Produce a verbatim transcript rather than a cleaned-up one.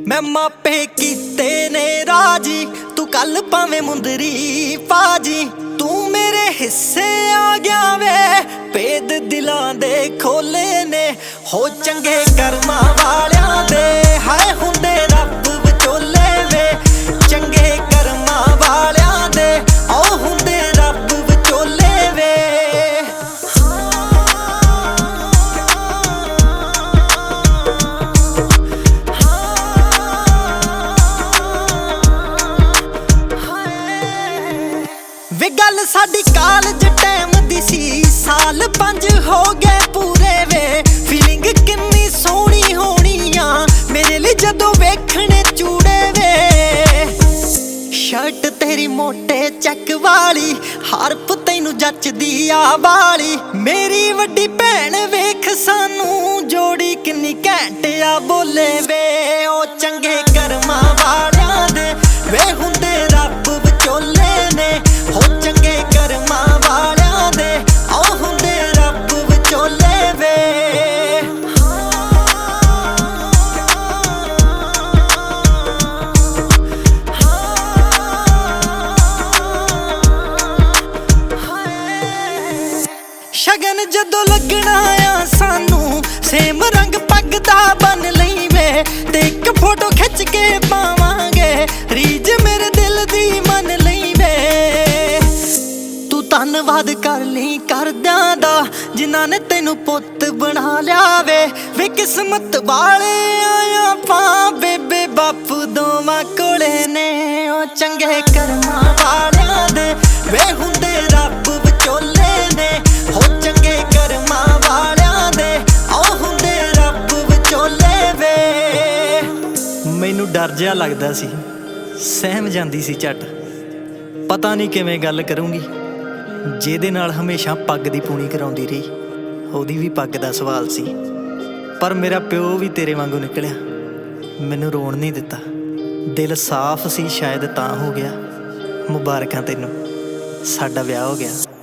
मैं मापे कीते ने राजी, तू कल भावें मुंदरी पाजी। तू मेरे हिस्से आ गया वे, भेद दिलां दे खोले ने। हो चंगे कर्मां वालियां दे, हाय हुंदे रब विचोले वे। चंगे कर्मां वालियां दे, ओ हुंदे रब विचोले वे। वे गल साडी कालज टाइम दी सी, साल पंज हो गए पूरे वे। फीलिंग किन्नी सोहनी होनी आ मेरे लिए जदों वेखने चूड़े वे। शर्ट तेरी मोटे चेक वाली, हारप तैनू जचदी आ वाली। मेरी वड्डी भैन वेख सानू, जोड़ी किन्नी घैंट आ बोले वे। ओ चंगे कर्मां वालियां दे, वे हुंदे रब विचोले ने। हो चंगे कर्मां वालियां दे, ओ हुंदे रब विचोले वे। शगन जदों लगना आ सानू, सेम रंग पग दा बन लई वे। ते इक फोटो खिच के पावांगे, रीज मेरे दिल दी मन लई वे। तू धन्नवाद कर ली करदियां दा, जिन्हां ने तैनू पुत्त बना लिया वे। वे किस्मत वाले आया पां, बेबे बापू दोवां कोले ने। ओ चंगे कर्मां वालियां दे, वे हुंदे रब विचोले ने। हो चंगे कर्मां वालियां दे, ओ हुंदे रब विचोले वे। मैनू डर जिहा लगदा सी, सहम जांदी सी झट। पता नहीं किवें गल करूंगी, ਜਿਹਦੇ ਨਾਲ ਹਮੇਸ਼ਾ ਪੱਗ ਦੀ ਪੂਣੀ ਕਰਾਉਂਦੀ ਰਹੀ, ਉਹਦੀ ਵੀ ਪੱਗ ਦਾ ਸਵਾਲ ਸੀ। ਪਰ ਮੇਰਾ ਪਿਓ ਵੀ ਤੇਰੇ ਵਾਂਗੂ ਨਿਕਲਿਆ, ਮੈਨੂੰ ਰੋਣ ਨਹੀਂ ਦਿੱਤਾ। ਦਿਲ ਸਾਫ਼ ਸੀ ਸ਼ਾਇਦ ਤਾਂ ਹੋ ਗਿਆ। ਮੁਬਾਰਕਾਂ ਤੈਨੂੰ, ਸਾਡਾ ਵਿਆਹ ਹੋ ਗਿਆ।